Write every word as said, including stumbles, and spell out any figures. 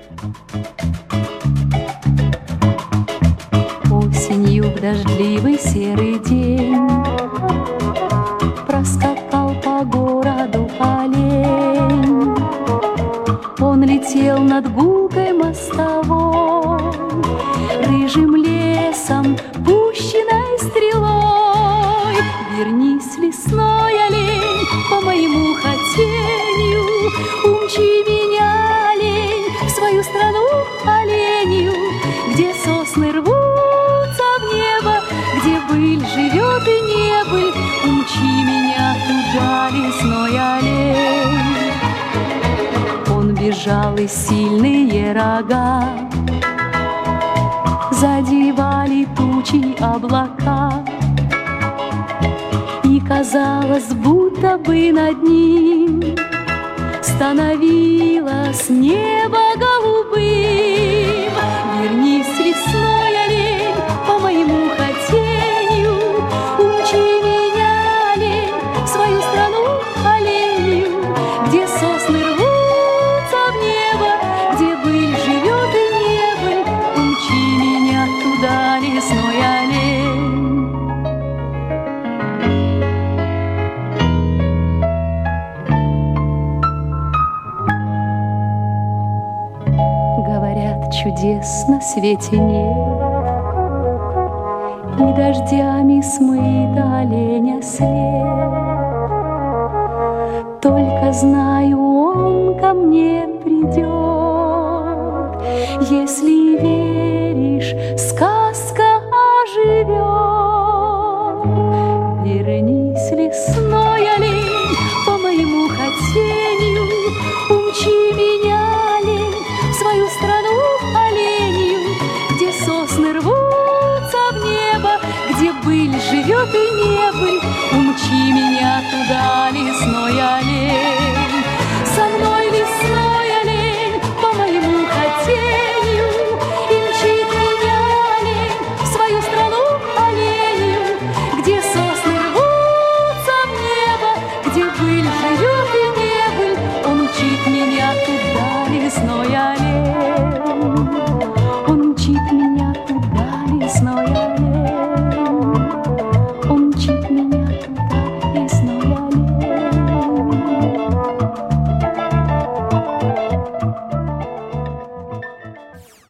Осенью в дождливый серый день проскакал по городу олень. Он летел над гулкой мостовой, рыжим лесом, пущенной стрелой. Вернись, лесной олень, по моему хотению, умчи меня, олень, в свою страну оленью, где сосны рвутся в небо, где быль живет и небыль. Умчи меня туда, лесной олень. Он бежал, и сильные рога задевали тучи облака, и казалось, будто бы над ним становилось небо голубым. Вернись, лесной олень, по моему хотению, умчи меня, олень, в свою страну оленью, где сосны рвутся в небо, где быль живет и небыль. Умчи меня туда, лесной олень. Говорят, чудес на свете нет, и дождями смыт оленя след. Только знаю, он ко мне придет. Если веришь, скажи.